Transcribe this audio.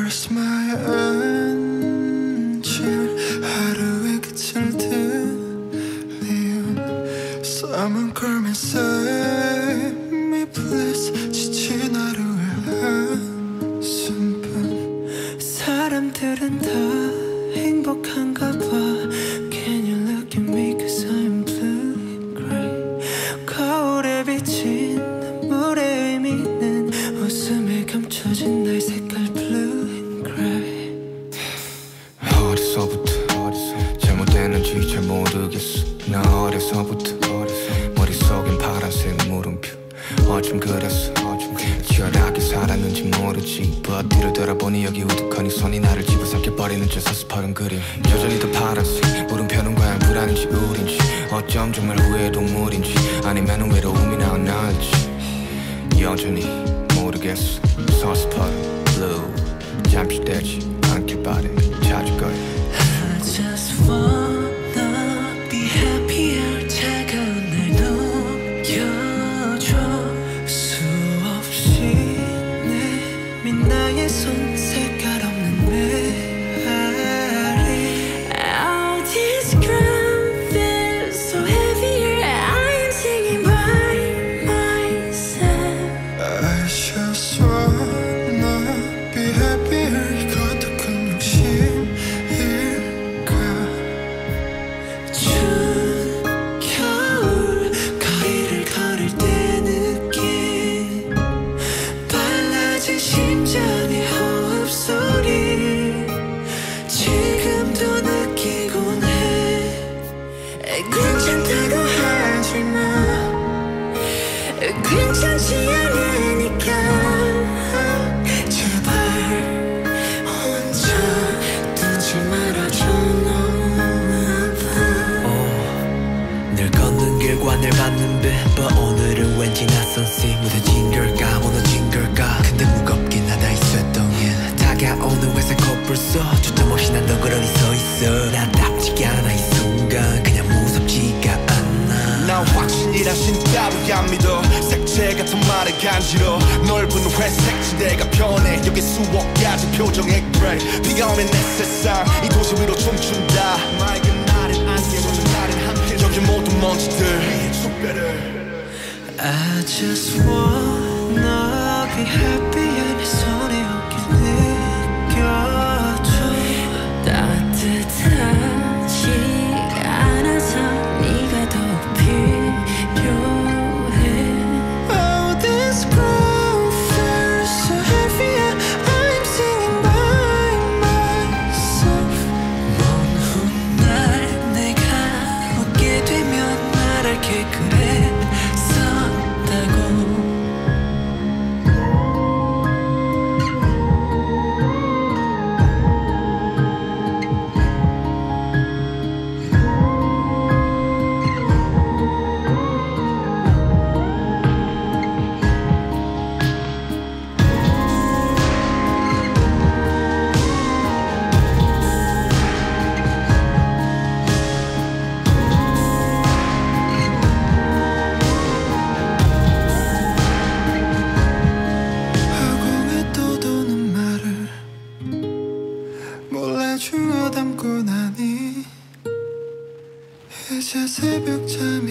Where's my engine? 하루의 끝을 들리운 Someone call me, save me please. 지친 하루의 한숨뿐. 사람들은 다 행복한가 봐. Can you look at me cause I'm blue and gray. 거울에 비친 물의 의미는 웃음에 감춰진 나의 색깔 blue and gray. 어디서부터 잘못됐는지 잘 모르겠어. 나 어려서부터 머릿속엔 파란색 물음표. 어쩜 그랬어 치열하게 살았는지 모르지. But 뒤를 돌아보니 여기 우두커니 손이 나를 집어삼켜버리는 저 서스퍼른 그림. 여전히 더 파란색 물음표는 과연 불안인지 우린지. 어쩜 정말 후회의 동물인지 아니면 외로움이 나온 나일지. 여전히 모르겠어. 서스퍼른 blue 잠시 되지 않길 바래. 찾을 거야. I just wanna be happier. 차가운 날 녹여줘. 수없이 내민 나의 손 색깔 없는 메아리. All this ground feels so heavier. I am singing by myself. I just wanna be happier. 이것도 큰 욕심일까. 추운 겨울 거리를 걸을 때 느낀 빨라진 심장의 호흡소리 지금도 느끼곤 해. 괜찮다고 하지마. 괜찮지 않으니까 제발 혼자 두지 말아줘. 너무 아파. 늘 걷는 길과 늘 받는 빛 But 오늘은 왠지 낯선 씨. 무뎌진 걸까 무너진 걸까. 근데 무겁긴 하다 있었던 일. 다가오는 회색 코뿔 속 주점 없이 난 덩그러니 서있어. 나답지 않아 이 순간 그냥 무섭지가 않아. 난 확신이라신 따위 안 믿어. 색채 같은 말에 간지러. 넓은 회색 지대가 변해. 여기 수억 가지 표정의 그레이. 비가 오면 내 세상 이 도시 위로 춤춘다. 맑은 날엔 안개 젖은 날엔 함께. 여기 모든 먼지들 숙배를. I just wanna be happy. 내 손에 어깨 느껴줘. 따뜻하지 않아서 네가 더 필요해. Oh, this ground feels so heavy. I'm singing by myself. 먼 훗날 내가 웃게 되면 말할게. 그랬었다고. 허공에 떠도는 말을 몰래 주워 담고 나니 이제 새벽잠이